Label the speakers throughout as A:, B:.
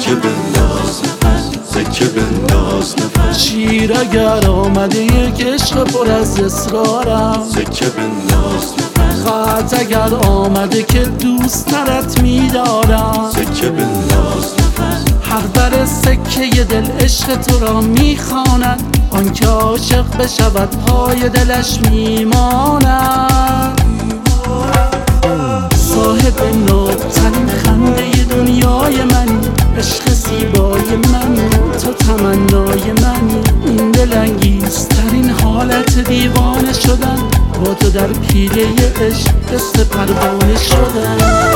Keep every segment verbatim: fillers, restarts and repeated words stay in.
A: سکه بنداز نفس، سکه بنداز نفس.
B: شیر اگر آمده یک عشق پر از اصرارم،
A: سکه بنداز نفس.
B: خط اگر آمده که دوست ترت میدارم،
A: سکه بنداز نفس.
B: حق بر سکه دل عشق تو را میخواند، آن که عاشق بشود پای دلش میماند. صاحب نابترین خنده دنیای منی، عشق زیبای منی، تو تمنای منی. این دلانگیزترین حالت دیوانه شدن، با تو در پیله عشق دست پروانه شدن.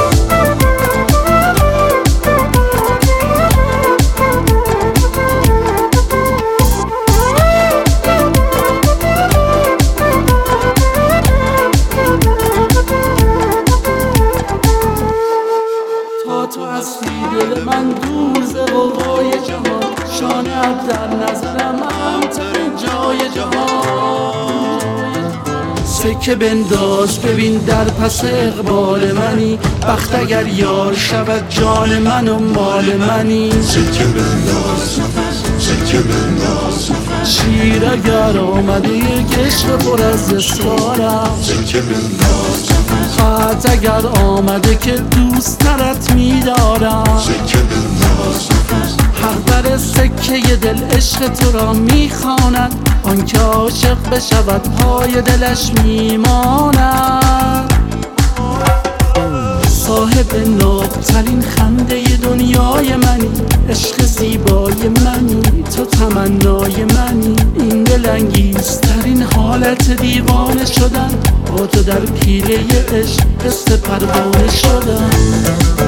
B: تو هستی دل من دور ز غوغای جهان، شانه‌ات در نظرم اهم‌ترین جای جهان. سکه بنداز ببین در پس اقبال منی، بخت اگر یار شود جان من و مال منی.
A: سکه بنداز نفس، سکه بنداز نفس.
B: شیر اگر آمده یک عشق پر از اصرارم،
A: سکه بنداز نفس.
B: خط اگر آمده که دوست ترت میدارم،
A: سکه بنداز نفس.
B: حق بر سکه دل عشق تو را میخواند، آن که عاشق بشود پای دلش میماند. صاحب نابترین خنده دنیای منی، عشق زیبای منی، تو تمنای منی. این دلانگیزترین حالت دیوانه شدن، با تو در پیله عشق قصه پروانه شدن.